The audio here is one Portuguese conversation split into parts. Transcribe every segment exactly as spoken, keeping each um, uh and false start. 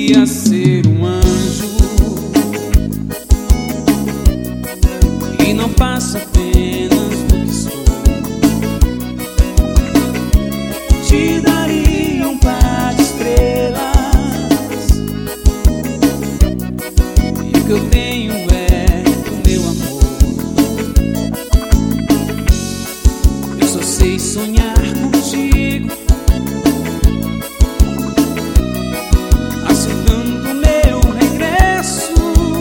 queria ser um anjo e não passo apenas do que sou. Te daria um par de estrelas e o que eu tenho é o meu amor. Eu só sei sonhar contigo, aceitando meu regresso.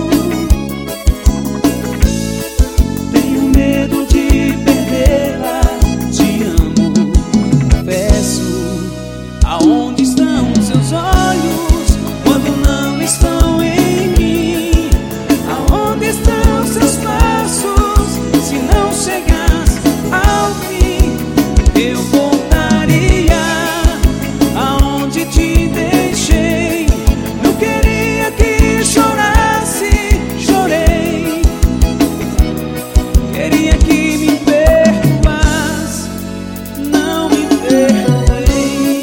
Tenho medo de perdê-la. Te amo, confesso. Aonde estão seus olhos quando não estão em mim? Aonde estão seus passos se não chegasse ao fim? Eu voltaria aonde te deixei. Não queria que chorasse, chorei. Queria que me perdoasse, não me perdoei.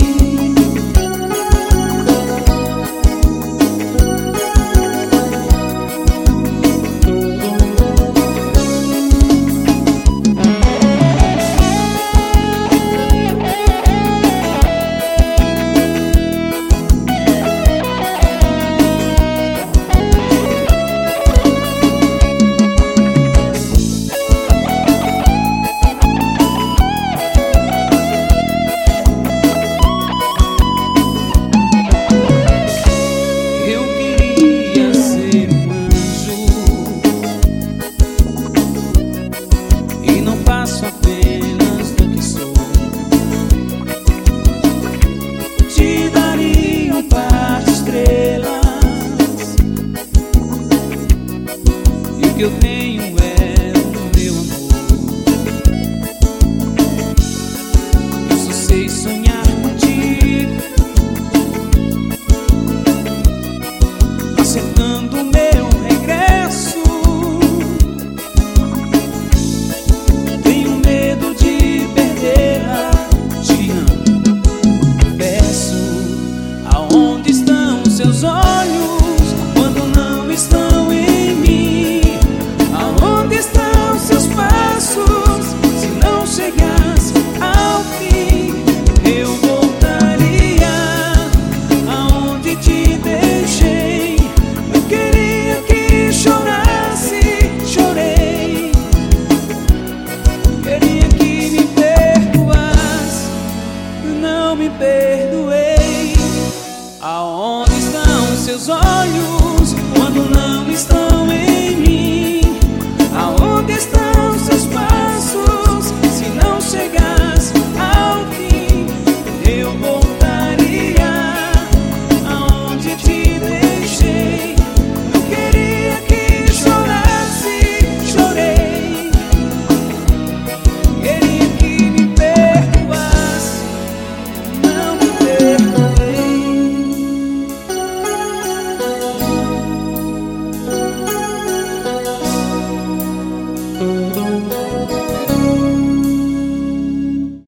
Eu queria ser um anjo e não passo apenas do que sou. Te daria um par de estrelas e o que eu tenho é o meu amor. Eu só sei sonhar contigo, acertando o meu regresso. Tenho medo de perdê-la. Te amo, confesso. Aonde estão seus olhos quando não estão em mim? Aonde estão seus passos se não chegasse ao fim? Eu voltaria aonde te deixei. Eu queria que chorasse, chorei. Queria que me perdoasse, não me perdoei. Aonde estão seus olhos quando não estão